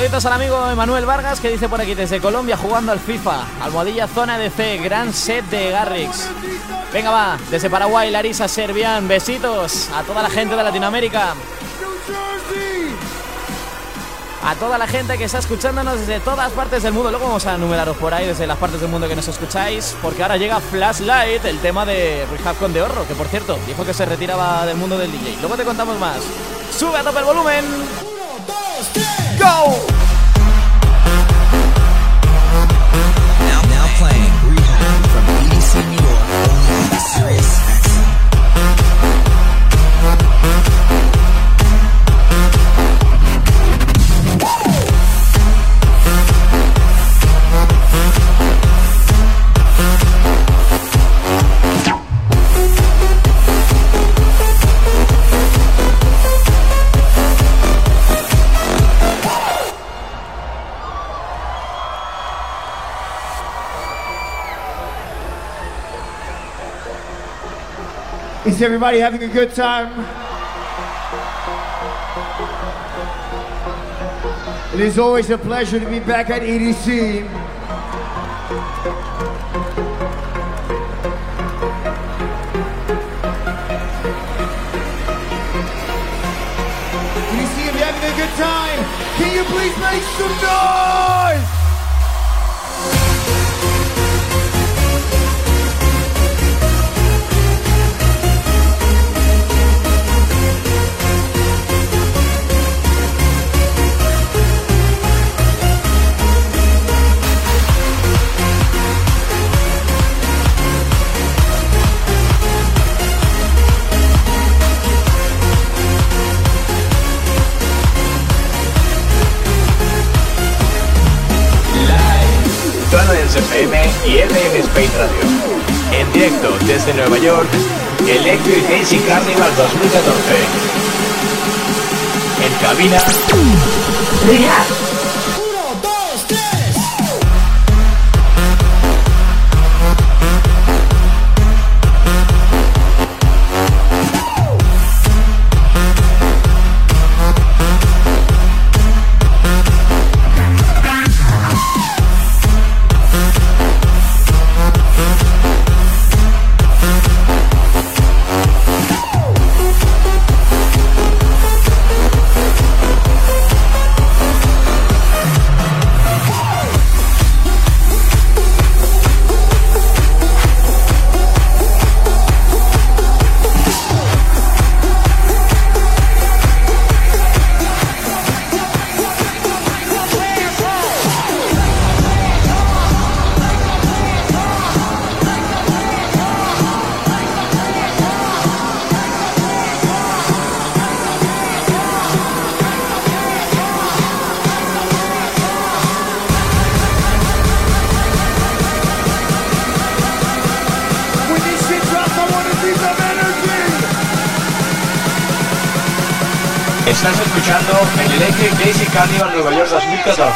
Saluditos al amigo Emanuel Vargas, que dice por aquí desde Colombia jugando al FIFA. Almohadilla Zona DC, gran set de Garrix. Venga va, desde Paraguay, Larisa Servian, besitos a toda la gente de Latinoamérica. A toda la gente que está escuchándonos desde todas partes del mundo. Luego vamos a enumeraros por ahí desde las partes del mundo que nos escucháis, porque ahora llega Flashlight, el tema de Rehab con De Horro, que por cierto dijo que se retiraba del mundo del DJ. Luego te contamos más. Sube a tope el volumen. 1, 2, 3, go. Now playing Rehab from EDC New York, only on Sirius XM. Is everybody having a good time? It is always a pleasure to be back at EDC. EDC, if you're having a good time, can you please make some noise? FM y RM Space Radio. En directo desde Nueva York, Electric Daisy Carnival 2014. En cabina, Rehab. 1, 2, 3. Estás escuchando el Electric Daisy Carnival Nueva York 2014.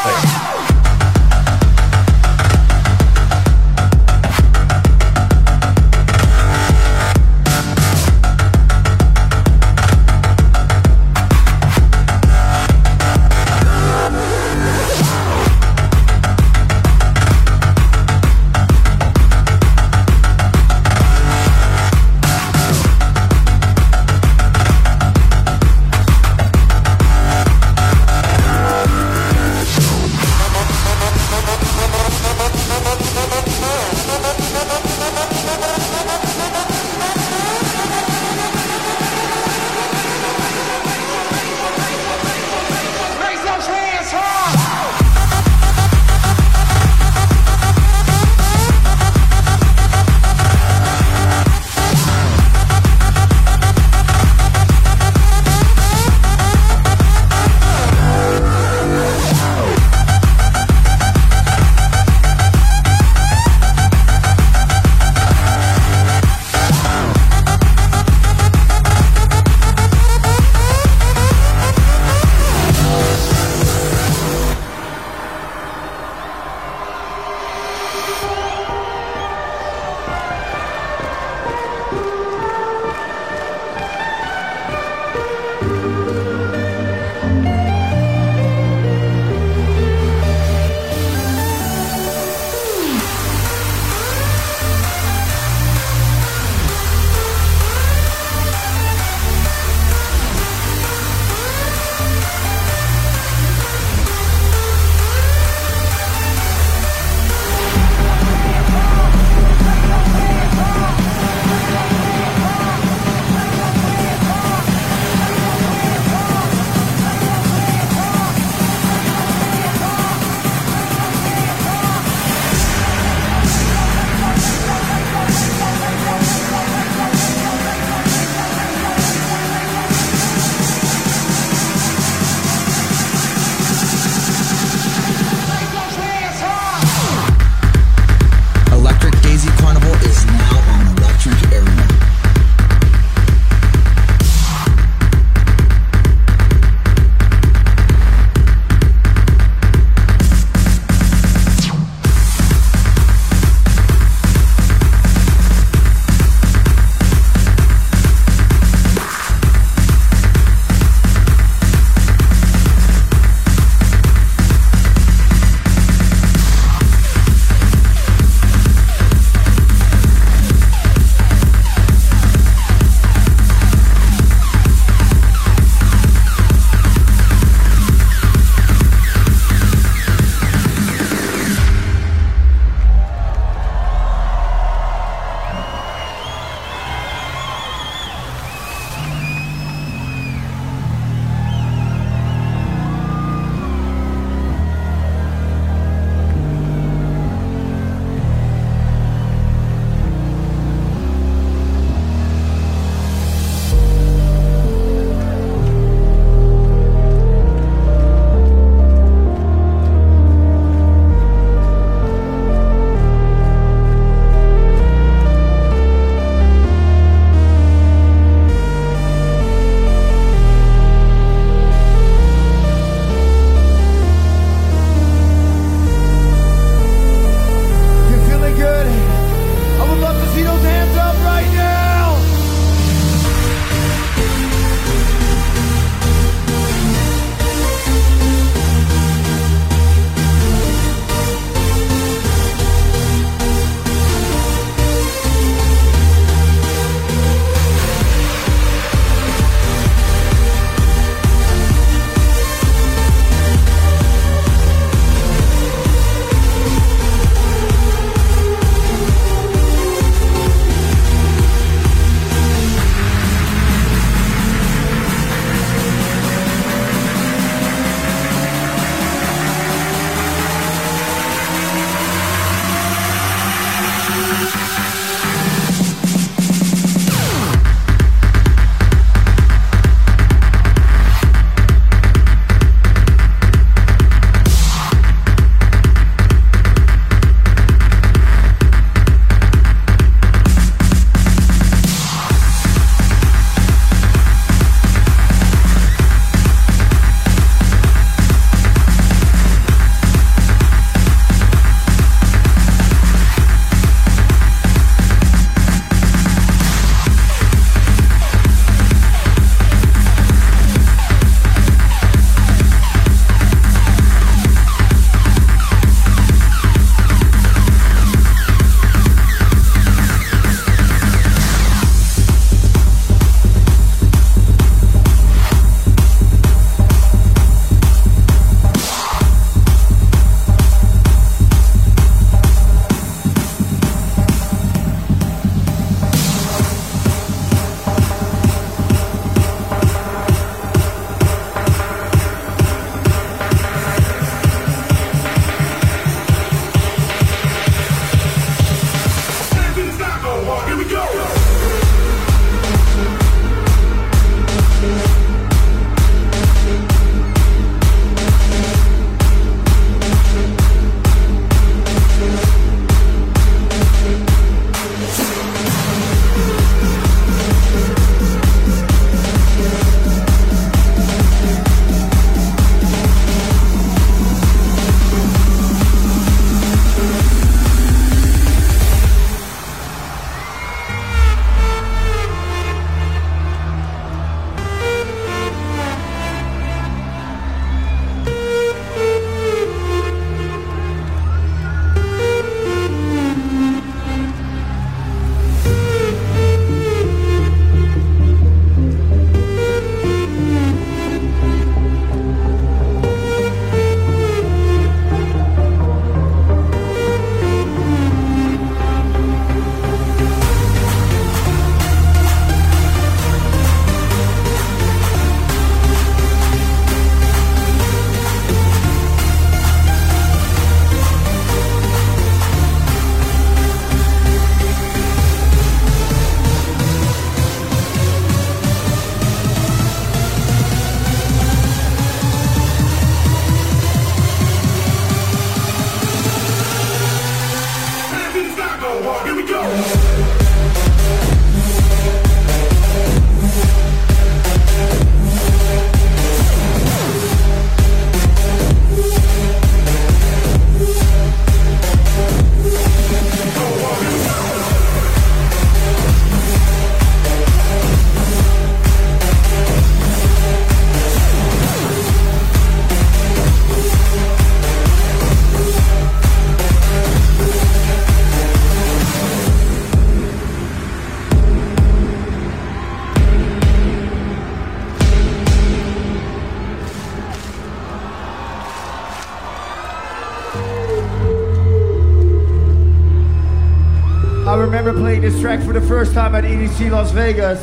I remember playing this track for the first time at EDC Las Vegas.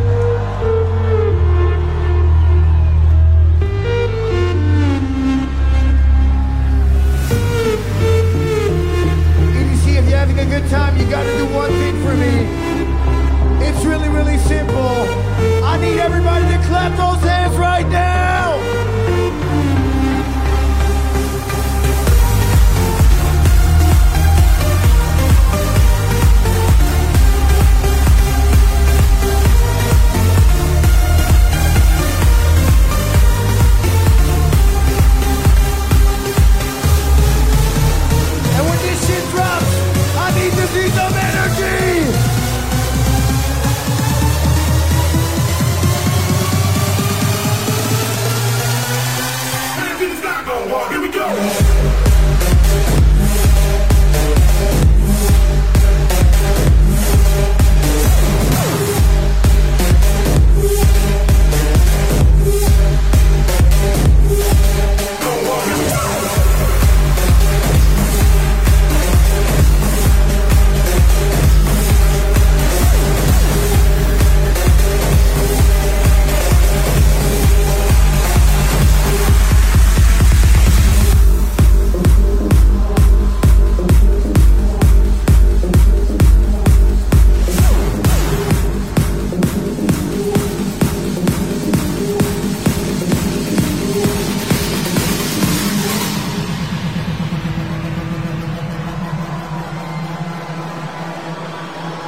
EDC, if you're having a good time, you gotta do one thing for me. It's really, really simple. I need everybody to clap those hands right now.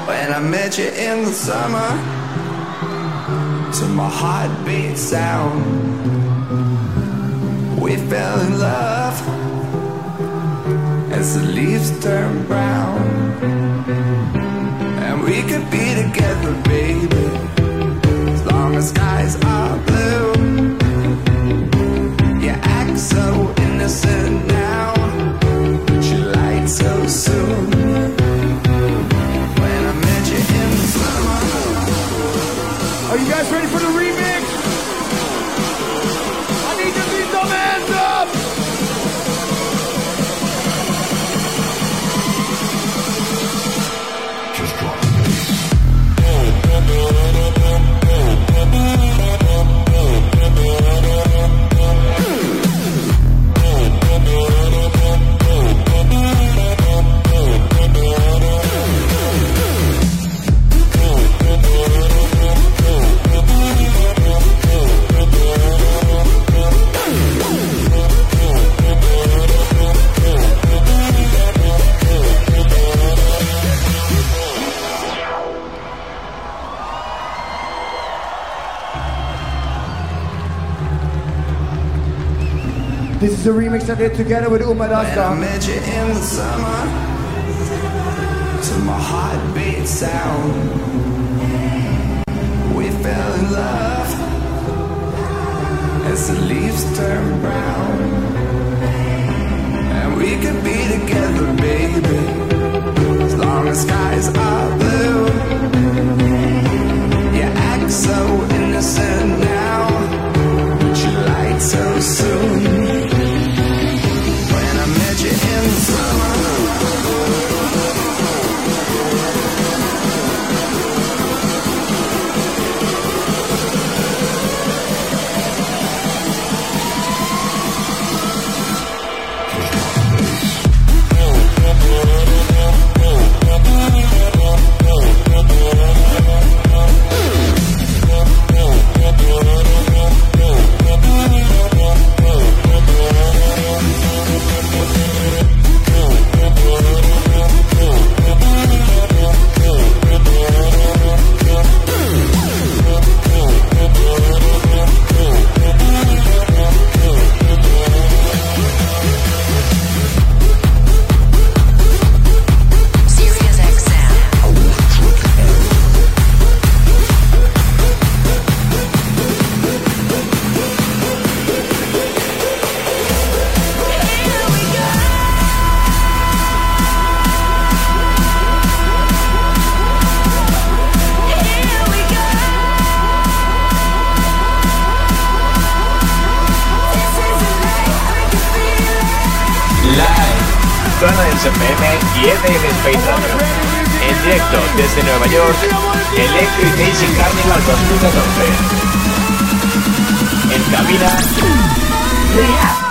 When I met you in the summer, to my heartbeat sound, we fell in love as the leaves turn brown. And we could be together, baby, as long as skies are blue. You act so innocent now, but you lied so soon. When I met you in the summer. Are you guys ready for the remix? I need to see some hands up! Just drop the bass. This is a remix I did together with Uma When I Dasta. met you in the summer, to my heartbeat sound, we fell in love as the leaves turn brown. And we could be together, baby, as long as skies are blue. You act so innocent now, but you lied so soon. When I met you in the summer. Zona en FM y EDM Space Radio. En directo desde Nueva York, Electric Daisy Carnival 2012. En cabina, Rehab.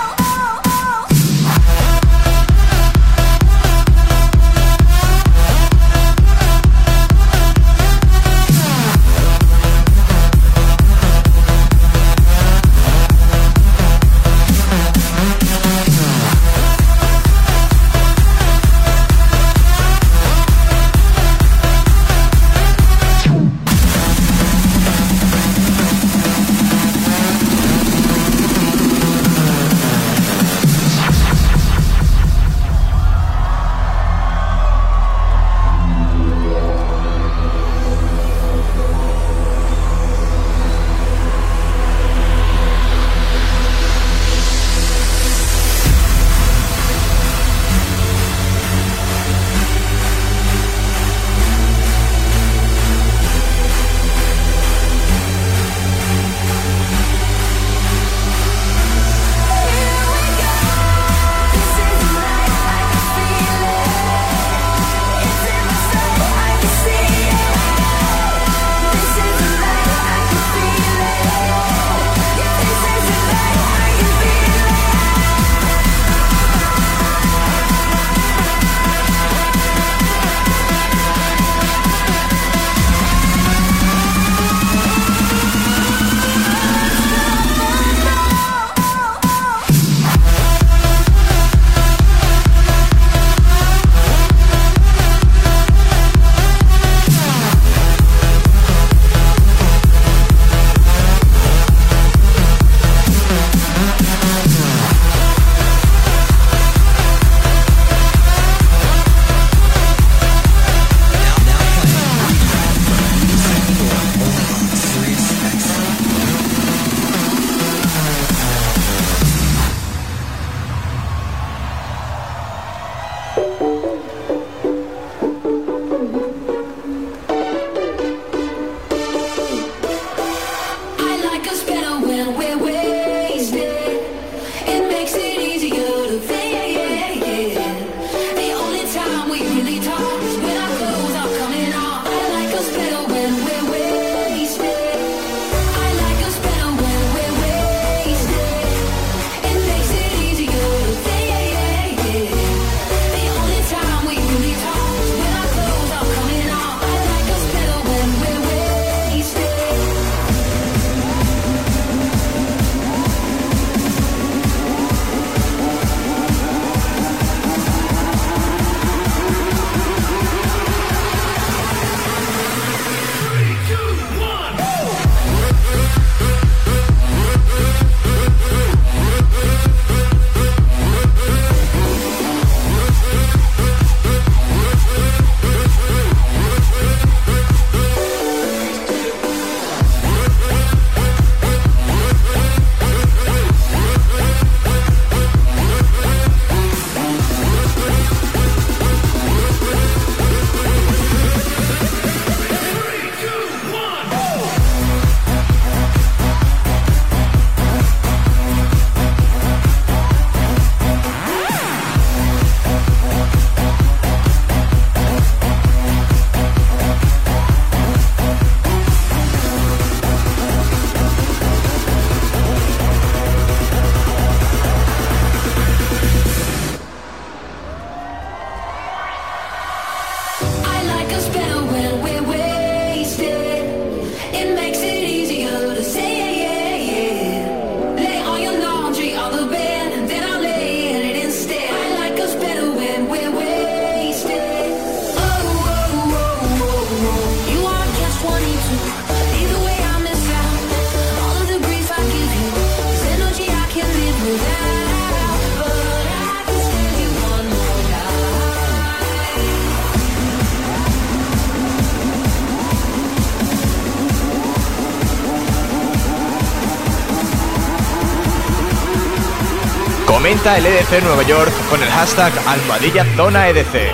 Comenta el EDC Nueva York con el hashtag #ZonaEDC.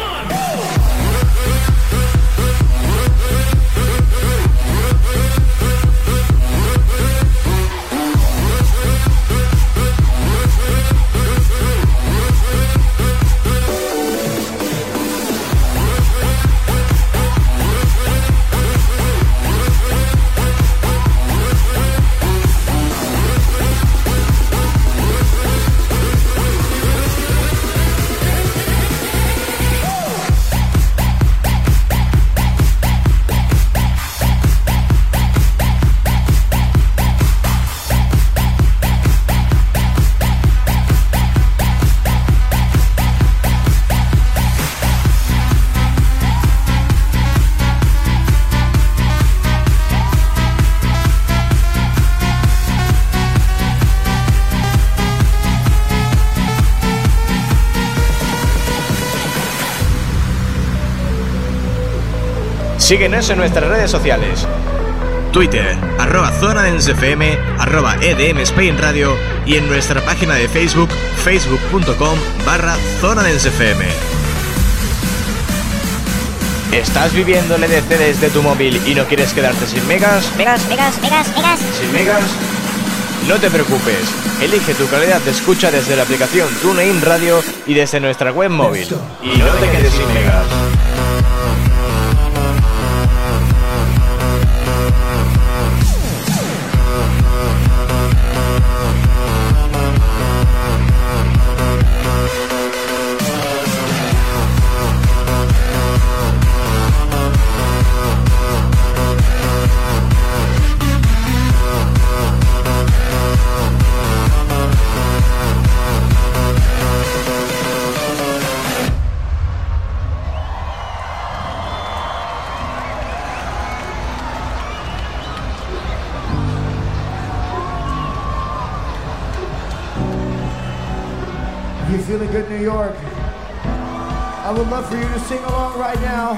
Síguenos en nuestras redes sociales. Twitter, @ZonaDanceFM, @EDM Spain Radio y en nuestra página de Facebook, facebook.com/ZonaDanceFM. ¿Estás viviendo el EDC desde tu móvil y no quieres quedarte sin megas? Megas. ¿Sin megas? No te preocupes, elige tu calidad de escucha desde la aplicación TuneIn Radio y desde nuestra web móvil. Y no te quedes sin megas. If you're feeling good, New York, I would love for you to sing along right now.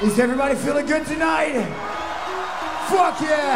Is everybody feeling good tonight? Fuck yeah!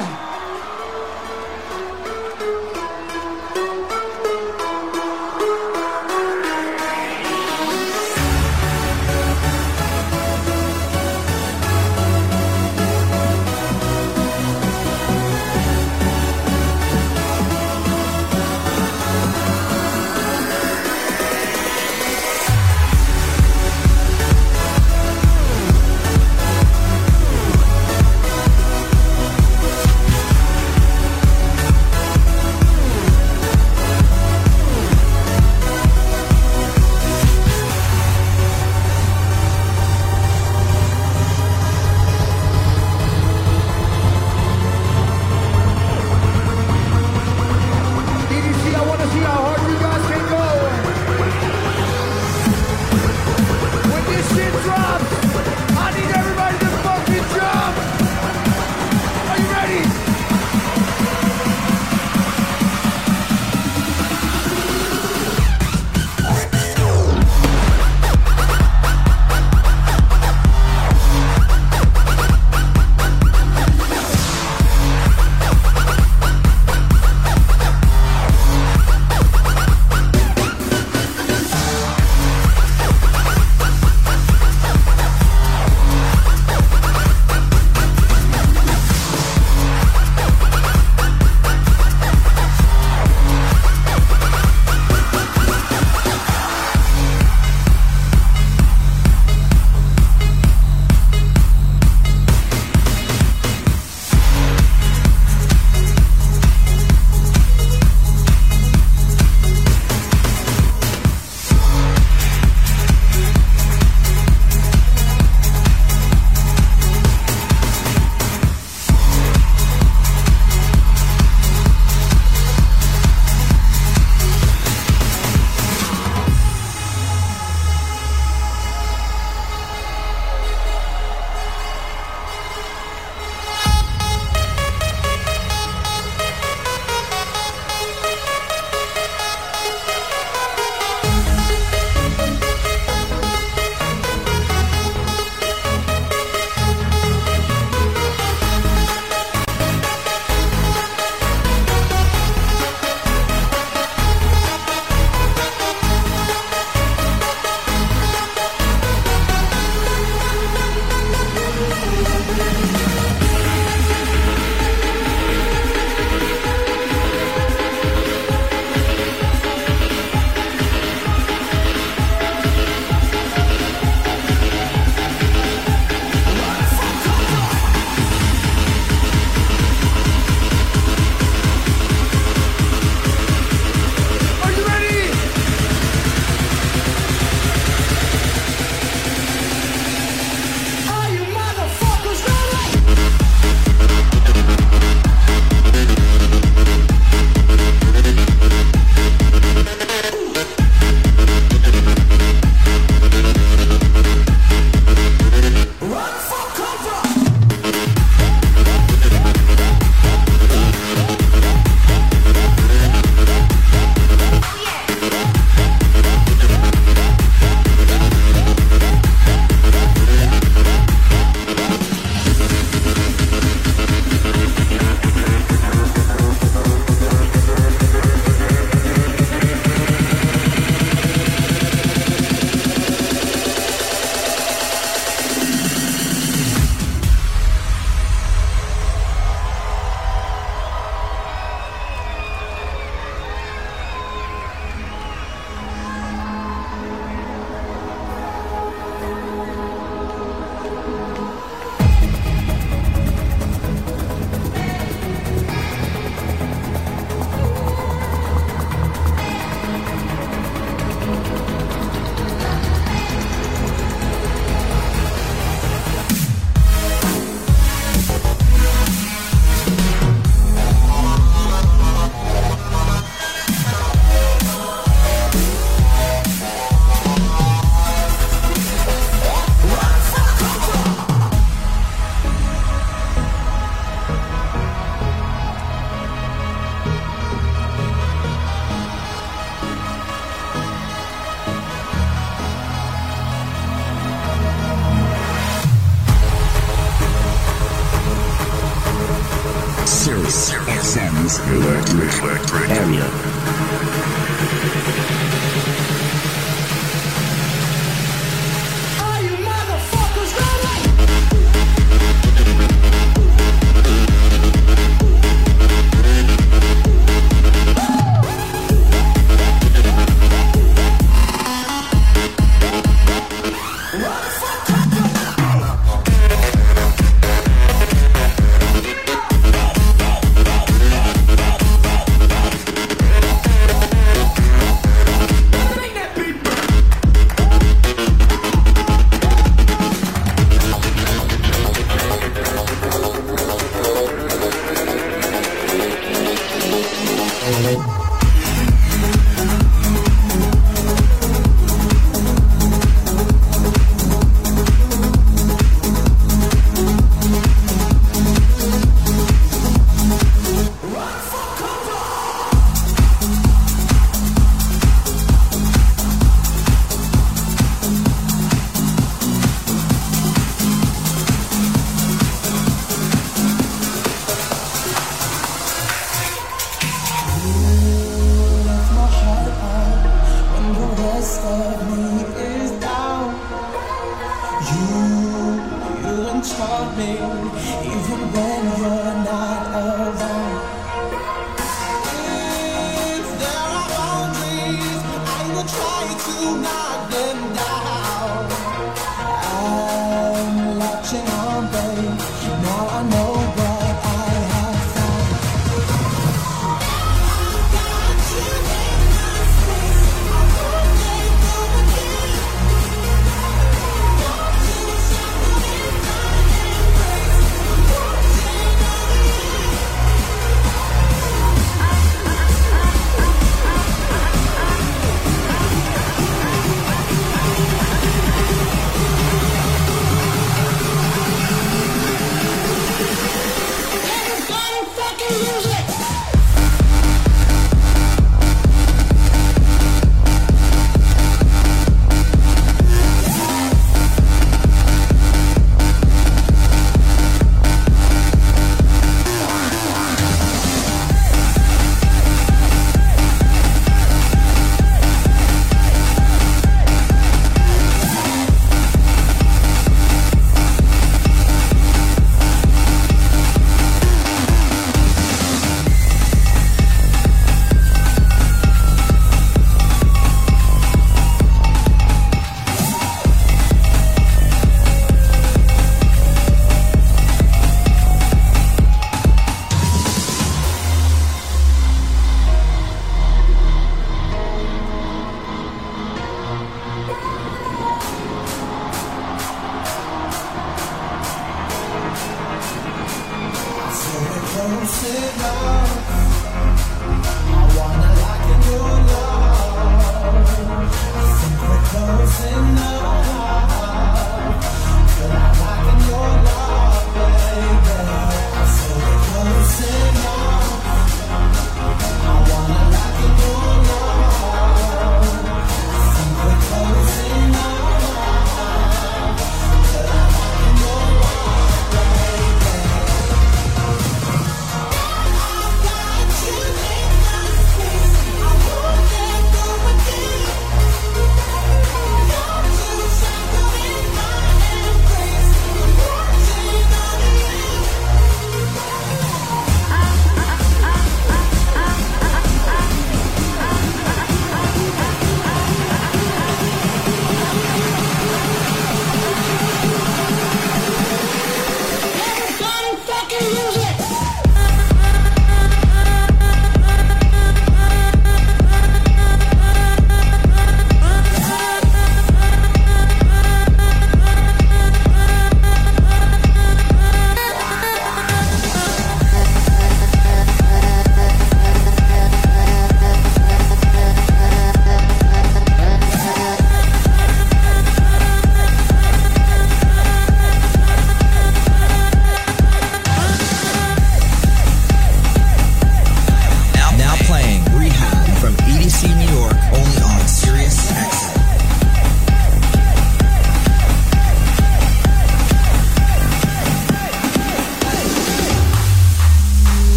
This electric area.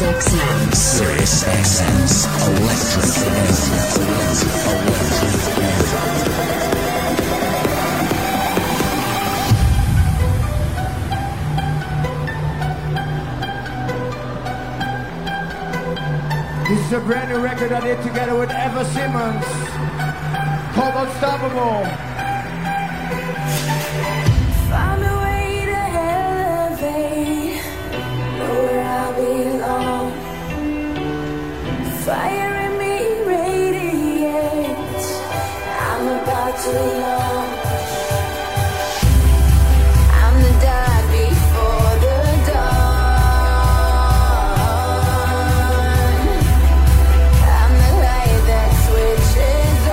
SiriusXM. SiriusXM's Electric This is a brand new record I did together with Eva Simmons called Unstoppable. Find a way to elevate, know where I belong. Fire in me radiates, I'm about to launch. I'm the dark before the dawn. I'm the light that switches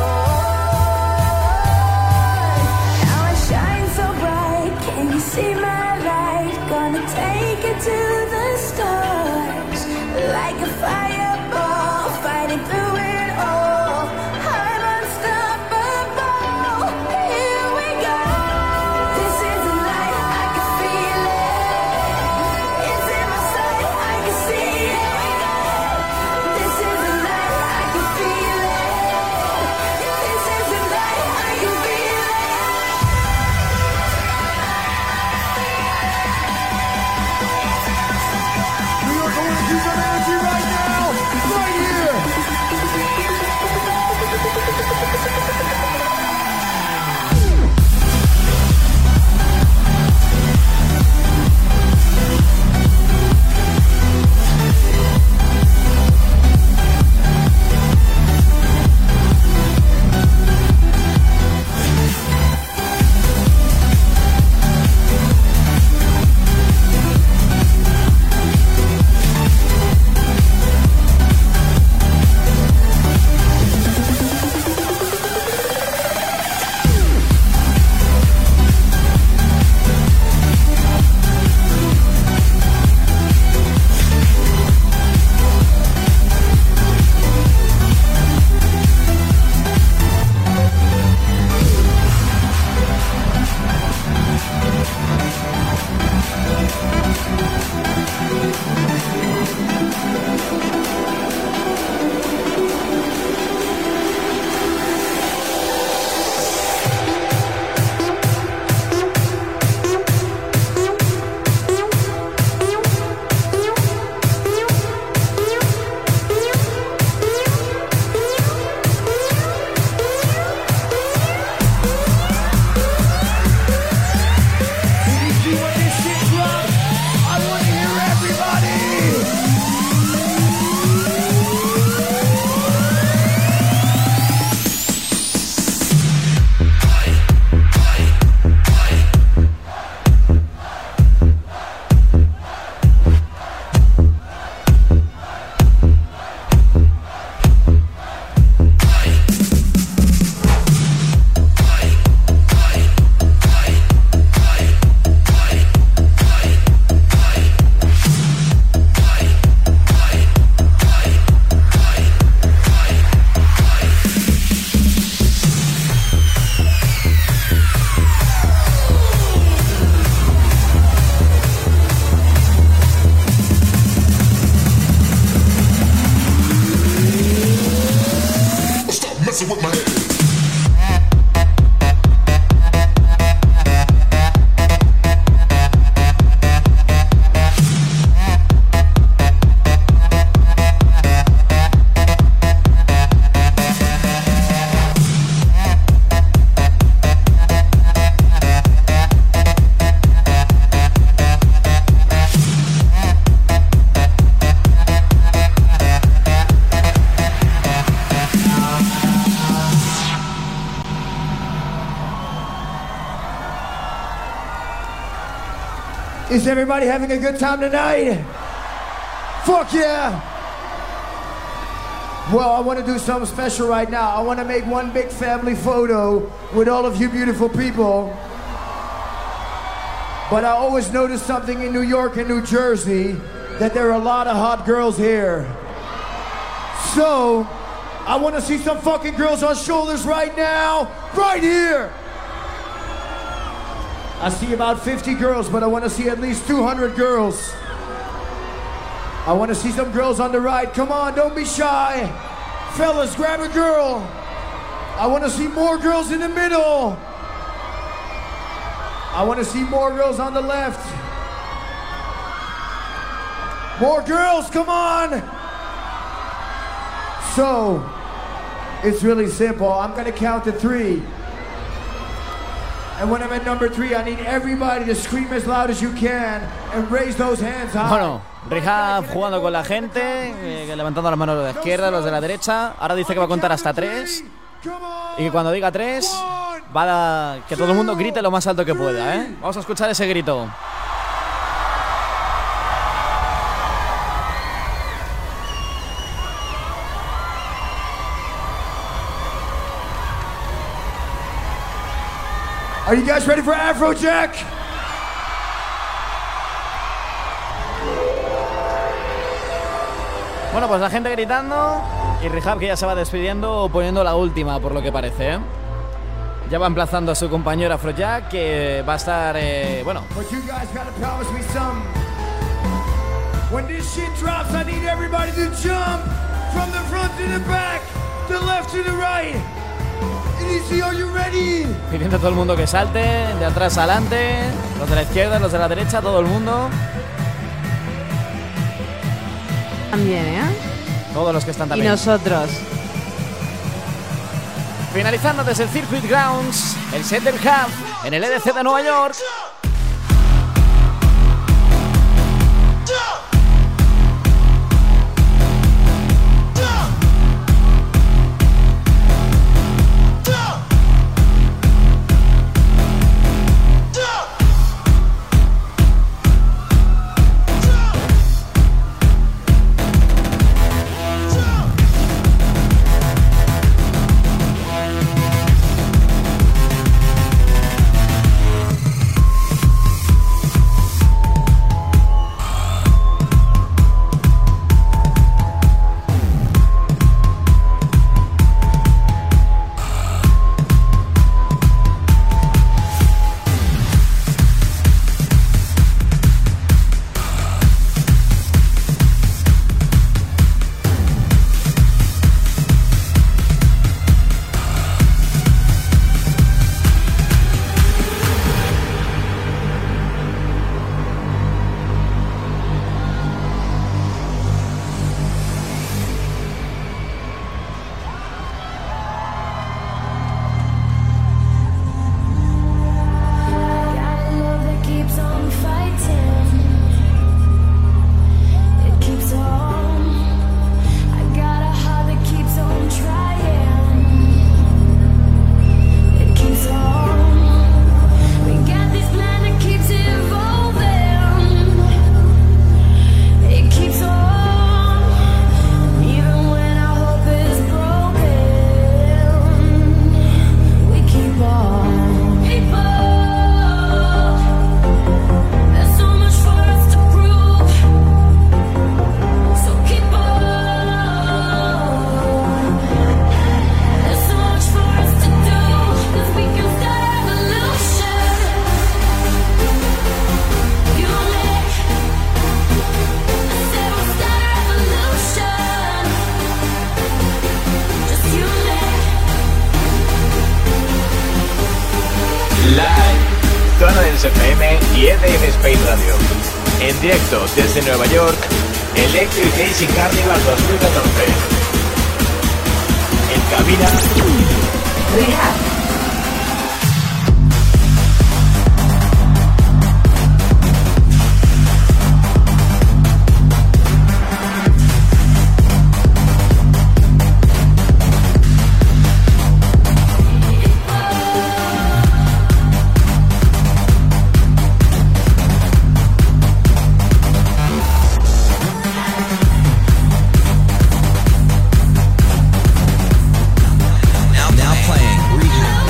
on. Now I shine so bright, can you see my light? Gonna take it to the stars, like a fireball, fighting through it all. I'm unstoppable. Here we go. This is the light, I can feel it. It's in my sight, I can see it. This is the light, I can feel it. This is the light, I can feel it. New York, I want to do some energy right now, right here. Is everybody having a good time tonight? Fuck yeah! Well, I want to do something special right now. I want to make one big family photo with all of you beautiful people. But I always notice something in New York and New Jersey, that there are a lot of hot girls here. So, I want to see some fucking girls on shoulders right now, right here. I see about 50 girls, but I want to see at least 200 girls. I want to see some girls on the right. Come on, don't be shy. Fellas, grab a girl. I want to see more girls in the middle. I want to see more girls on the left. More girls, come on. So, it's really simple. I'm going to count to 3. And when I'm at number 3, I need everybody to scream as loud as you can and raise those hands high. Bueno, Rehab jugando con la gente, levantando las manos de la izquierda, los de la derecha. Ahora dice que va a contar hasta 3. Y que cuando diga 3, va a que todo el mundo grite lo más alto que pueda, ¿eh? Vamos a escuchar ese grito. Are you guys ready for Afrojack? Bueno, pues la gente gritando y Rehab que ya se va despidiendo, poniendo la última, por lo que parece, ¿eh? Ya va emplazando a su compañero Afrojack, que va a estar, bueno. But you guys gotta promise me something. When this shit drops, I need everybody to jump from the front to the back, the left to the right. Easy, are you ready? Pidiendo a todo el mundo que salte, de atrás adelante, los de la izquierda, los de la derecha, todo el mundo. También, ¿eh? Todos los que están también. Y nosotros. Finalizando desde el Circuit Grounds, el set del Hub en el EDC de Nueva York. FM y EDM Spain Radio. En directo desde Nueva York, Electric Daisy Carnival 2014. En cabina, Rehab. Now playing Rehab.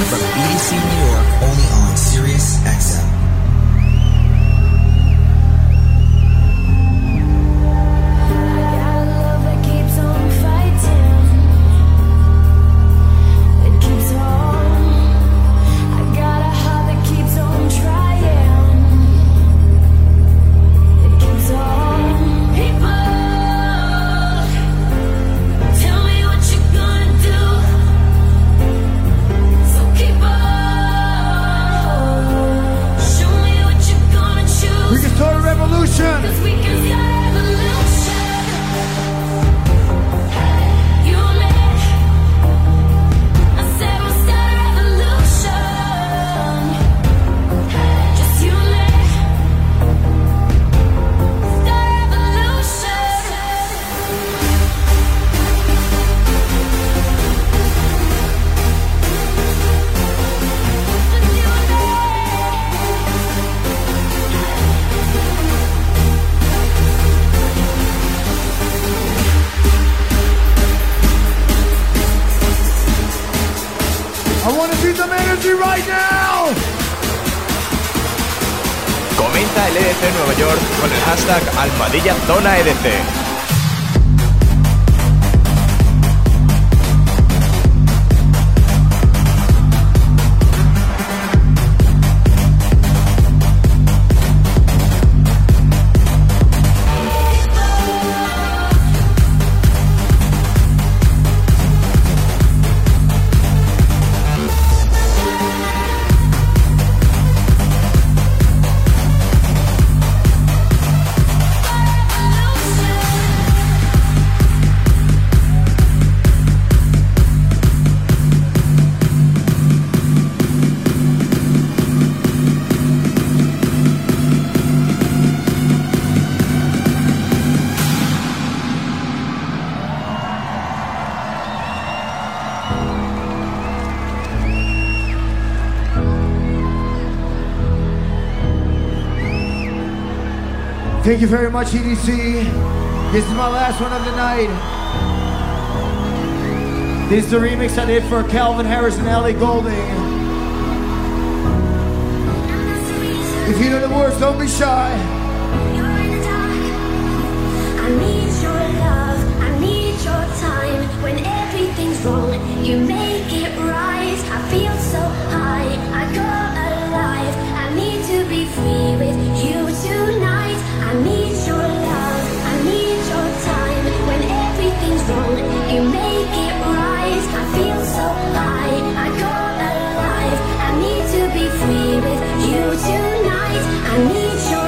el EDC Nueva York con el hashtag #ZonaEDC. Thank you very much, EDC. This is my last one of the night. This is the remix I did for Calvin Harris and Ellie Goulding. If you know the words, don't be shy. You're in the dark. I need your love. I need your time. When everything's wrong, you make it right. I feel so high. I go alive. I need to be free with you tonight. I need your love. I need your time. When everything's wrong, you make it right. I feel so high. I go alive. I need to be free with you tonight. I need your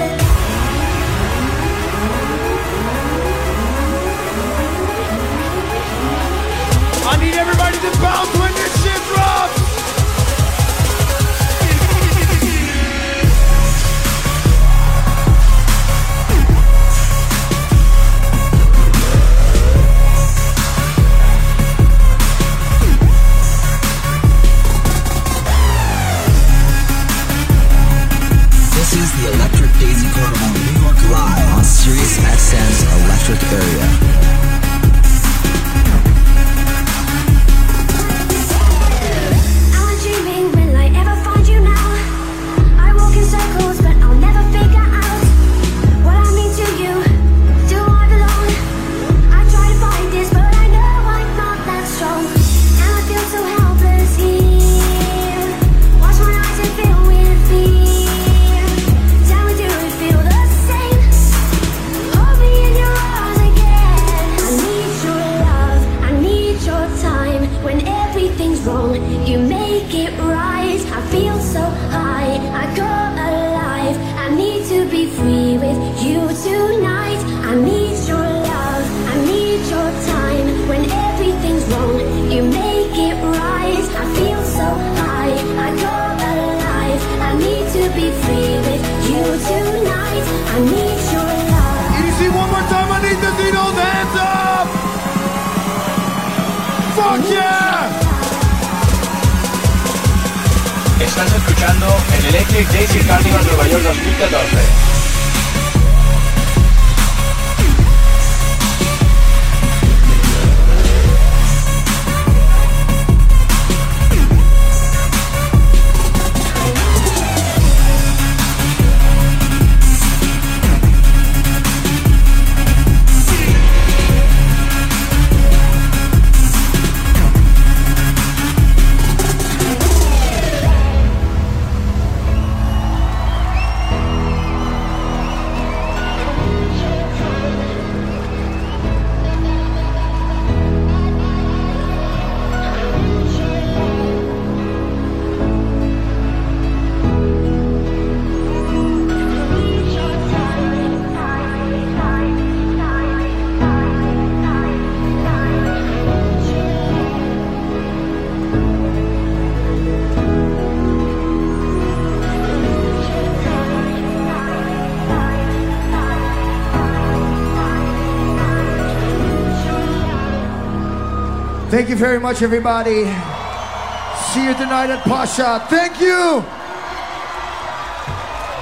I need everybody to bounce when this shit drops. This is the Electric Daisy Carnival New York live on Sirius XM's Electric Area. I'm dreaming, will I ever find you now? I walk in circles, but I'll never figure out what I mean to you. Do I belong? I try to fight this, but I know I'm not that strong. And I feel so helpless here. Watch my eyes and fill with fear. Tell me, do you feel the same? Hold me in your arms again. I need your love, I need your time. When everything's wrong, you make it right. I feel so high, I go alive. I need to be free with you tonight. I need your love, I need your time. When everything's wrong, you make it right. I feel so high, I go alive. I need to be free with you tonight. I need your love. EDC, one more time, I need to see those hands up. Fuck yeah! Estás escuchando el Electric Daisy Carnival Nueva York 2014. Thank you very much, everybody. See you tonight at Pasha. Thank you.